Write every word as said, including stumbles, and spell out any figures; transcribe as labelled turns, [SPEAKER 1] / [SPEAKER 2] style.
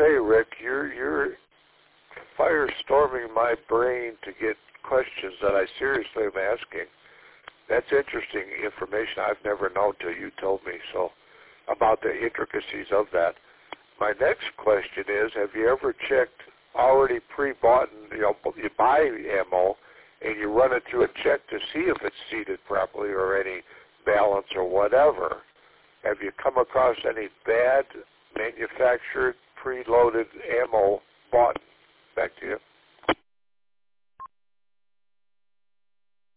[SPEAKER 1] say, Rick, you're you're firestorming my brain to get questions that I seriously am asking. That's interesting information I've never known till you told me so about the intricacies of that. My next question is, have you ever checked already pre-bought, and, you know, you buy ammo and you run it through a check to see if it's seated properly or any balance or whatever? Have you come across any bad manufactured, preloaded ammo bought? Back to you.